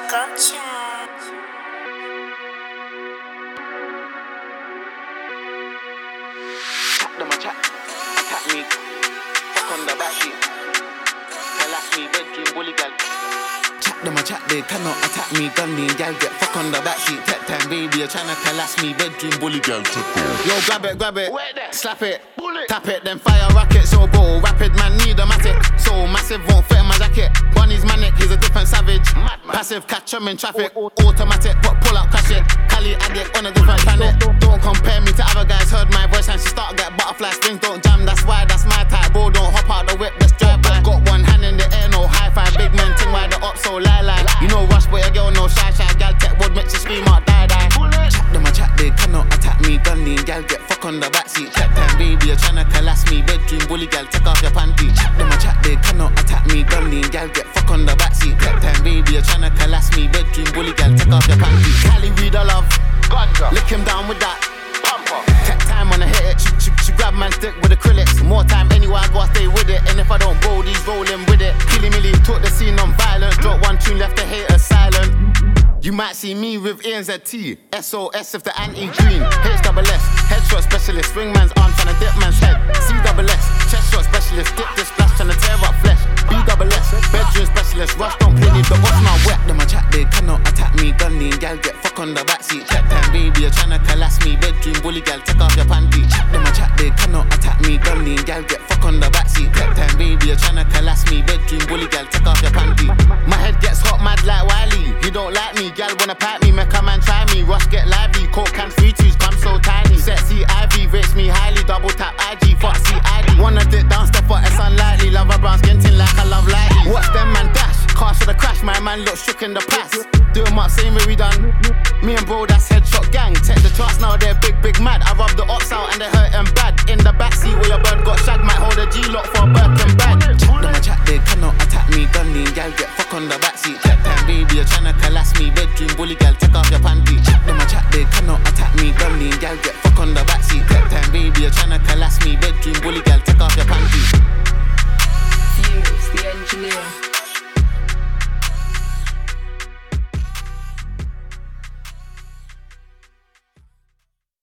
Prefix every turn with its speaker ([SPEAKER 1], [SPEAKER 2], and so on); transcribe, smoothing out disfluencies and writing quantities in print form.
[SPEAKER 1] Gotcha.
[SPEAKER 2] Them a chat, attack me, fuck on the backseat. Harass me, bedroom bully gal. Chat them a chat, they cannot attack me. Gun me, gal get fuck on the backseat. Tech time, baby, you're tryna harass me, bedroom bully gal. Yo, grab it, slap it, tap it, then fire rocket. So bro, rapid man need a matic. So massive won't fit in my jacket. Bunny's manic, he's a different savage. Passive, catch him in traffic. Automatic, pull up, crash it. Cali addict on a different planet. Don't compare me to other guys. Heard my voice and she start get butterfly strings. Don't jam, that's why that's my type. Bro, don't hop out the whip, let's drive by. Got one hand in the air, no high five. Big man ting, why the up so lie. You know rush, but your girl no shy. Gal tech would make you scream out die. Chat them a chat, they cannot attack me. Gunny, gal get fuck on the backseat. Chat time, baby, you're tryna harass me. Bedroom bully gal, take off your panty. Chat them a chat, they cannot attack me. Gunny, gal get fuck on the backseat. Chat time, baby, you're tryna harass me. Bedroom bully gal, take off your panty. Cali, we the love. Ganja. Lick him down with that pumper. Tech time when I hit it. She grab man's dick with acrylics. More time anywhere I go, I stay with it. And if I don't roll, these rolling with it. Killy Millie, talk the scene on violence. Drop one tune, left the haters silent. You might see me with ANZT. SOS if the anti-green. HSS, headshot specialist. Swing man's arm tryna dip man's head. CSS, chest shot specialist. Dip this splash tryna tear up flesh. BSS, bedroom specialist. Rush don't play me, the boss now wet. Them a chat, they cannot attack me. Gunny, gal get fuck on the backseat. Chat time, baby, you're tryna harass me. Bedroom bully gal, take off your panty. Them a chat, they cannot attack me. Gunny, gal get fuck on the backseat. Chat time, baby, you're tryna harass me. Bedroom bully gal, take off your panty. My head gets hot, mad like Wiley. You don't like me, gal wanna pack me. Make a man try me. Rush get lively. Coke can 3-2s, come so tiny. Sexy Ivy rates me highly. Double tap IG, fuck CID. Wanna dip down, step up, it's unlikely. Love a brown skin tin like I love lightly. Watch them man dash. Car shoulda crash, my man look shook in the past. Do 'em up, same way we done. Me and bro, that's headshot gang. Take the charts now, they're big mad. I rub the ops out and they hurt them bad. In the backseat where your bird got shag, might hold a G-lock for a Birkin bag. Chat them a chat, they cannot attack me. Gunny, gal get fuck on the backseat. Chat time, baby, you're tryna harass me.